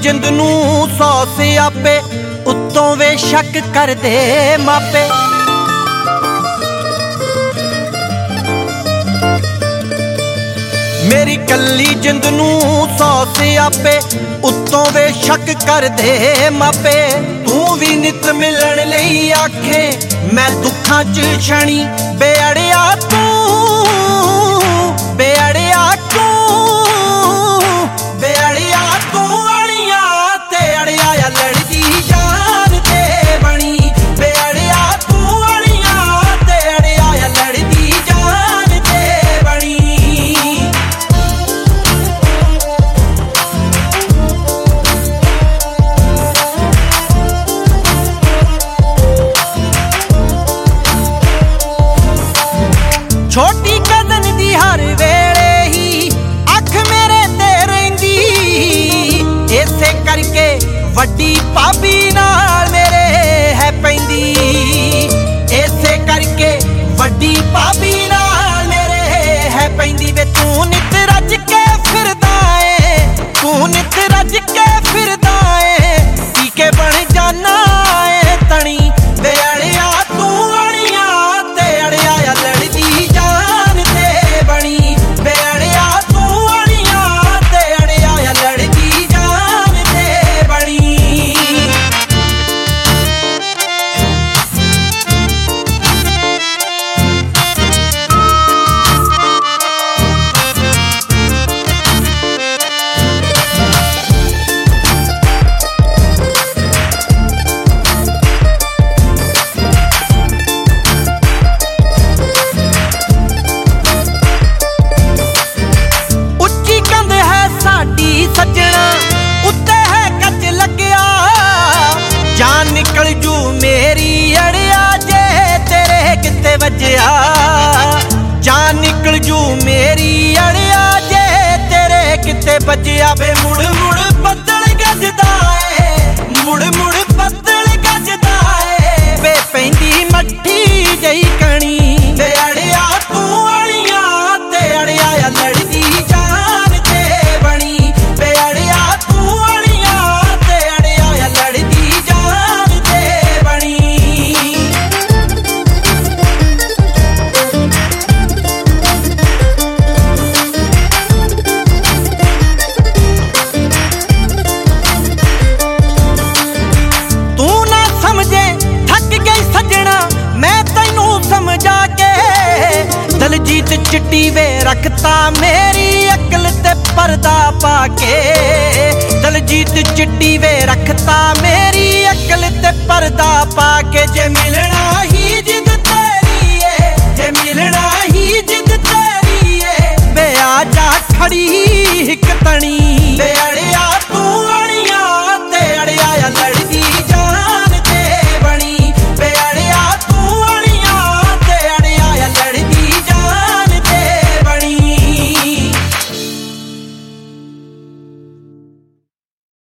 ਜਿੰਦ ਨੂੰ 100 ਸਿਆਪੇ ਉੱਤੋਂ ਵੇ ਸ਼ੱਕ ਕਰਦੇ ਮਾਪੇ। ਮੇਰੀ ਕੱਲੀ ਜਿੰਦ ਨੂੰ 100 ਸਿਆਪੇ ਉੱਤੋਂ ਵੇ ਸ਼ੱਕ ਕਰਦੇ ਮਾਪੇ। ਤੂੰ ਵੀ ਨਿਤ ਮਿਲਣ ਲਈ ਆਖੇ ਮੈਂ ਦੁੱਖਾਂ 'ਚ ਛਣੀ ਬੇਅੜਿਆ ਤੂੰ, ਬੇਅੜਿਆ ਤੂੰ, ਬੇਅੜਿਆ ਤੂੰ ਅੜੀਆਂ ਤੇ ਅੜਿਆ ਆ ਲੜਦੀ ਜਾਨ ਤੇ ਬਣੀ। ਬੇਅੜਿਆ ਤੂੰ ਅੜੀਆਂ ਤੇ ਅੜਿਆ ਆ ਲੜਦੀ ਜਾਨ ਤੇ ਬਣੀ। ਛੋਟੀ ਕਦਨ ਦੀ ਹਰ ਵੇਲੇ ਹੀ ਅੱਖ ਮੇਰੇ ਤੇ ਰਹਿੰਦੀ, ਇਸੇ ਕਰਕੇ ਵੱਡੀ ਭਾਬੀ ਨਾਲ ਮੇਰੇ ਹੈ ਪੈਂਦੀ। ਇਸੇ ਕਰਕੇ ਵੱਡੀ ਭਾਬੀ ਨਾਲ ਮੇਰੇ ਹੈ ਪੈਂਦੀ। ਵੇ ਤੂੰ ਨਿੱਤ ਰੱਜ ਕੇ ਫਿਰਦਾ ਏ, ਤੂੰ ਨਿੱਤ ਰੱਜ ਕੇ ਫਿਰਦਾ ਏ, ਪੀ ਕੇ ਬਣ ਜਾਨਾ ਏ ਤਣੀ। ਵੇ ਅੜਿਆ ਤੂੰ ਅੜੀਆਂ ਤੇ ਅੜਿਆ ਆ ਲੜਦੀ ਜਾਨ ਤੇ ਬਣੀ। ਵੇ ਅੜਿਆ ਤੂੰ ਅੜੀਆਂ ਤੇ ਅੜਿਆ ਆ ਲੜਦੀ ਜਾਨ ਤੇ ਬਣੀ। ਸੱਜਣਾ ਉੱਤੇ ਹੈ ਕੱਚ ਲੱਗਿਆ, ਜਾਨ ਨਿਕਲ ਜੂ ਮੇਰੀ ਅੜਿਆ ਜੇ ਤੇਰੇ ਕਿਤੇ ਵੱਜਿਆ। ਜਾਨ ਨਿਕਲ ਜੂ ਮੇਰੀ ਅੜਿਆ ਜੇ ਤੇਰੇ ਕਿਤੇ ਵੱਜਿਆ। ਵੇ ਮੁੜ ਮੁੜ ਬੱਦਲ ਗੱਜਦਾ ਏ, ਮੁੜ ਮੁੜ ਬੱਦਲ ਗੱਜਦਾ ਏ, ਵੇ ਪੈਂਦੀ ਮੱਠੀ ਜਈ ਕਣੀ। ਵੇ ਅੜਿਆ ਤੂੰ ਅੜੀਆਂ ਤੇ ਅੜਿਆ ਆ ਲੜਦੀ ਜਾਨ ਤੇ ਬਣੀ। ਵੇ ਅੜਿਆ ਤੂੰ ਅੜੀਆਂ ਤੇ ਅੜਿਆ ਆ ਲੜਦੀ ਜਾਨ ਤੇ ਬਣੀ। ਤੂੰ ਨਾ ਸਮਝੇ ਥੱਕ ਗਈ ਸੱਜਣਾ ਮੈਂ ਤੈਨੂੰ ਸਮਝਾ ਕੇ। ਦਲਜੀਤ ਚਿੱਟੀ ਵੇ ਰੱਖਤਾ ਮੇਰੀ ਅਕਲ ਤੇ ਪਰਦਾ ਪਾ ਕੇ। ਦਲਜੀਤ ਚਿੱਟੀ ਵੇ ਰੱਖਤਾ ਮੇਰੀ ਅਕਲ ਤੇ ਪਰਦਾ ਪਾ ਕੇ। ਜੇ ਮਿਲਣਾ ਹੀ ਜਿੰਦ